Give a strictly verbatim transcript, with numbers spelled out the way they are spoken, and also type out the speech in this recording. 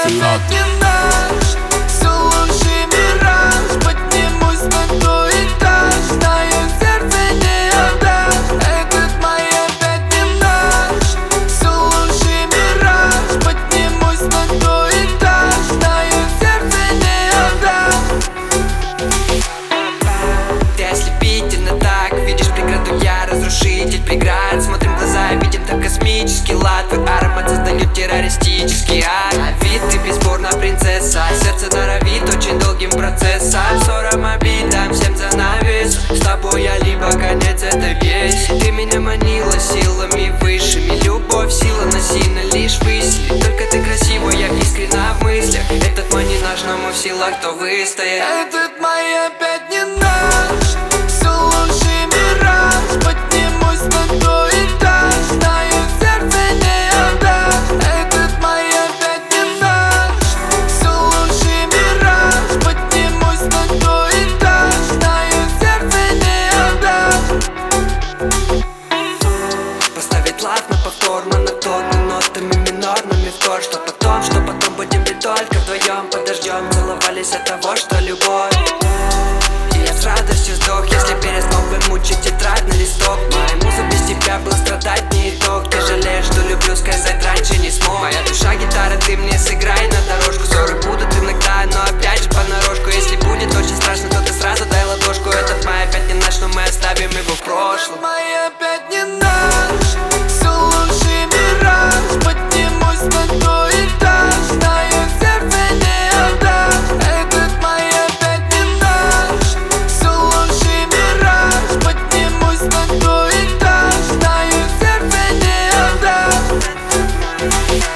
опять не наш, все лучший мираж. Поднимусь на твой этаж, знаю, сердце не отдашь. Этот май опять не наш, все лучший мираж. Поднимусь на твой этаж, знаю, сердце не отдашь. Ты ослепительно так, видишь преграду, я разрушитель преград. Смотрим в глаза, видим там космический лад. Твой аромат создает террористический ад. На вид ты бесспорно принцесса, сердце норовит очень долгим процессом. Ссором, обидам, всем занавес. С тобой я либо конец, это весь. Ты меня манила силами высшими. Любовь, сила насильно лишь выси. Только ты красивая, я искренна в мыслях. Этот май не наш, но мы в силах, кто выстоит. Этот май опять не наш, все лучший мираж. Поднимусь на твой этаж, знаю, сердце не отдашь. Этот май опять не наш, все лучший мираж. Поднимусь на твой этаж, знаю, сердце не отдашь. Поставить лав на повтор, монотонно, нотами минорными в то, что потом, что потом будем ли только вдвоем. Подождем, целовались от того, что любовь. И я с радостью сдох, если перестал вымучить тетрадь на листок. Моя муза без тебя был страдать не итог. Ты жалеешь, что люблю, сказать раньше не смог. Моя душа гитара, ты мне сыграй на дорожку. Ссоры будут иногда, но опять же понарошку. Если будет очень страшно, то ты сразу дай ладошку. Этот май опять не наш, но мы оставим его в прошлом. Май опять не наш, все лучший мираж. Поднимусь на твой этаж, знаю, сердце не отдашь. Этот май опять не наш, все лучший мираж. Поднимусь на твой этаж, знаю, сердце не отдашь.